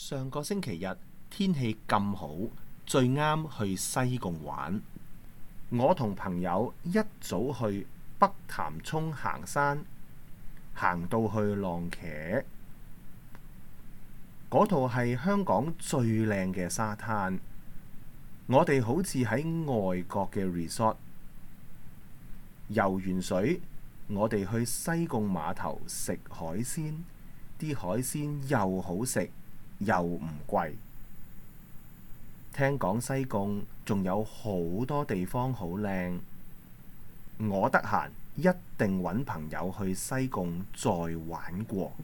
上個星期日天氣咁好，最啱去西貢玩。我同朋友一早去北潭涌行山，行到去浪茄，嗰度係香港最靚嘅沙灘。我哋好似喺外國嘅 resort， 游完水，我哋去西貢碼頭食海鮮，啲海鮮又好食又唔貴。聽講西貢仲有好多地方好靚，我得閒一定搵朋友去西貢再玩過。